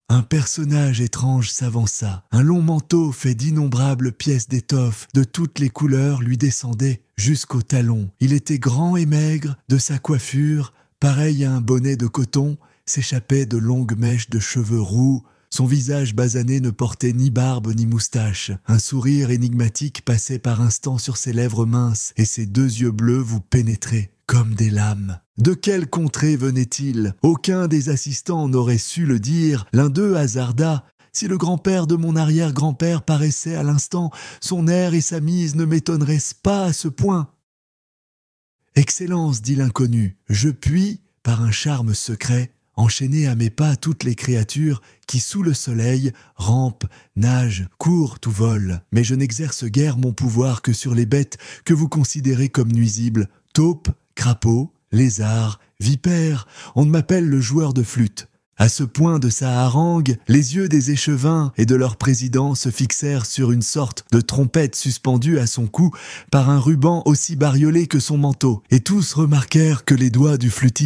Un personnage étrange s'avança. Un long manteau fait d'innombrables pièces d'étoffe de toutes les couleurs lui descendait jusqu'aux talons. Il était grand et maigre, de sa coiffure, pareil à un bonnet de coton, s'échappaient de longues mèches de cheveux roux. Son visage basané ne portait ni barbe ni moustache. Un sourire énigmatique passait par instants sur ses lèvres minces et ses deux yeux bleus vous pénétraient comme des lames. De quelle contrée venait-il? Aucun des assistants n'aurait su le dire. L'un d'eux hasarda. Si le grand-père de mon arrière-grand-père paraissait à l'instant, son air et sa mise ne m'étonneraient pas à ce point. Excellence, dit l'inconnu, je puis, par un charme secret, enchaîner à mes pas toutes les créatures qui, sous le soleil, rampent, nagent, courent ou volent. Mais je n'exerce guère mon pouvoir que sur les bêtes que vous considérez comme nuisibles. Taupes, crapauds, lézards, vipères, on m'appelle le joueur de flûte. À ce point de sa harangue, les yeux des échevins et de leur président se fixèrent sur une sorte de trompette suspendue à son cou par un ruban aussi bariolé que son manteau, et tous remarquèrent que les doigts du flûtiste